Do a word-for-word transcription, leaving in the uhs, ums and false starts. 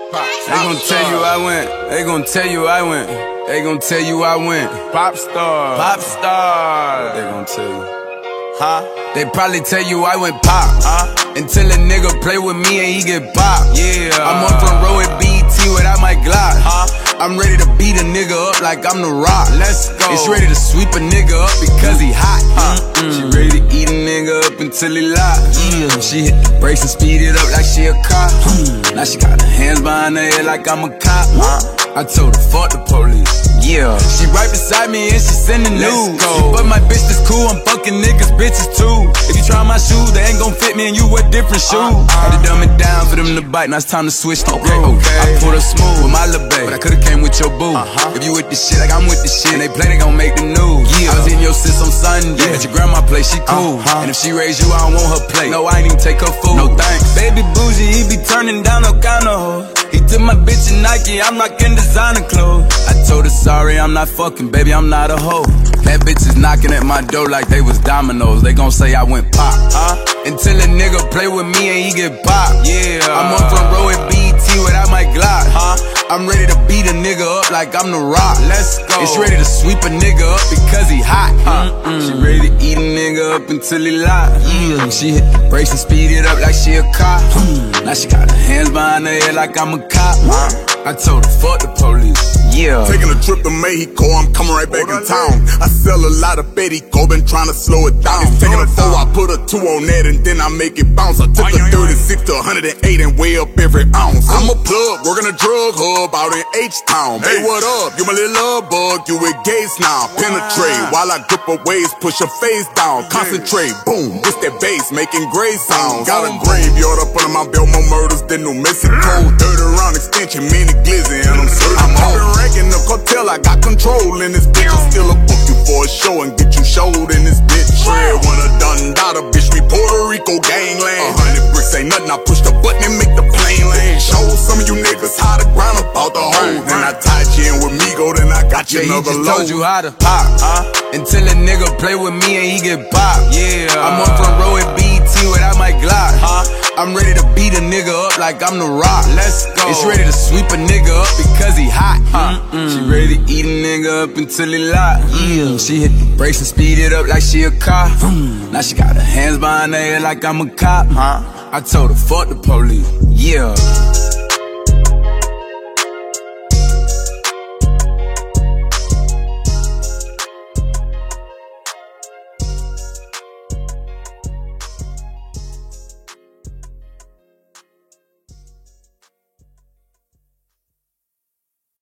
They gon' tell you I went. They gon' tell you I went. They gon' tell you I went. Pop star. Pop star. They gon' tell you. Huh? They probably tell you I went pop. Huh? Until a nigga play with me and he get popped. Yeah. I'm on front row at B E T without my Glock. Huh? I'm ready to beat a nigga up like I'm the Rock. Let's go. It's ready to sweep a nigga up because he hot. Huh? She ready to eat a nigga up until he lock. Yeah. She hit the brakes and speed it up like she a cop. Now she got her hands behind her head like I'm a cop. I told her fuck the police. Yeah. She right beside me and she sending news. Go. But my bitch is cool, I'm fucking niggas, bitches too. If you try my shoes, they ain't gon' fit me and you wear different shoes. Uh, uh. Had to dumb it down for them to bite, now it's time to switch the Okay, groove. okay. I pulled up smooth with my lil' babe, but I could've came with your boo. Uh-huh. If you with the shit like I'm with the shit, and they play, they gon' make the news. Yeah. I was in your sis on Sunday, Yeah. at your grandma place, she cool. Uh-huh. And if she raise you, I don't want her plate. No, I ain't even take her food. No thanks. Baby bougie, he be turning down no kind of hoe. He took my bitch in Nike, I'm rockin' designer clothes. I told her sorry, I'm not fucking, baby, I'm not a hoe. That bitch is knocking at my door like they was dominoes. They gon' say I went pop. Huh? Until a nigga play with me and he get popped. Yeah. I'm on front row at B E T without my Glock. Huh? I'm ready to beat a nigga up like I'm the Rock. Let's go. It's ready to sweep a nigga up because he hot. Huh? She ready to eat a nigga up until he lock. Yeah. She hit the brakes and speed it up like she a cop. Now she got her hands behind her head like I'm a cop. I told her fuck the police. Yeah. Taking a trip to Mexico, I'm coming right back in town. I sell a lot of Bettyco, been trying to slow it down. It's taking a four, I put a two on that and then I make it bounce. I took a thirty-six to one oh eight and weigh up every ounce. I'm a plug, working a drug hub out in H-Town. Hey, what up? You my little love bug, you with Gates now. Penetrate, while I grip her waist, push her face down. Concentrate, boom, this that bass, making gray sounds. Got a graveyard up under my belt, more murders than New Mexico. Thirty round extension, mini glizzy, and I'm certain I'm holding ranking the cartel, I got control in this bitch. I'm still a book you for a show and get you showed in this bitch. Shred when a done dada, bitch, we Puerto Rico gangland. A hundred bricks ain't nothing, I push the button and make the plane land. Show some of you niggas how to grind about the hole. Then I tied you in with Migo, then I got you Yeah, he another just load. told you how to pop. Huh? Until a nigga play with me and he get popped. Yeah. I'm on front row at B E T without my Glock. Huh? I'm ready to beat a nigga up like I'm the Rock. Let's go. It's ready to sweep a nigga up because he hot. Huh? She ready to eat a nigga up until he lock. Yeah. She hit the brakes and speed it up like she a cop. Now she got her hands behind her head like I'm a cop. Huh? I told her fuck the police. Yeah.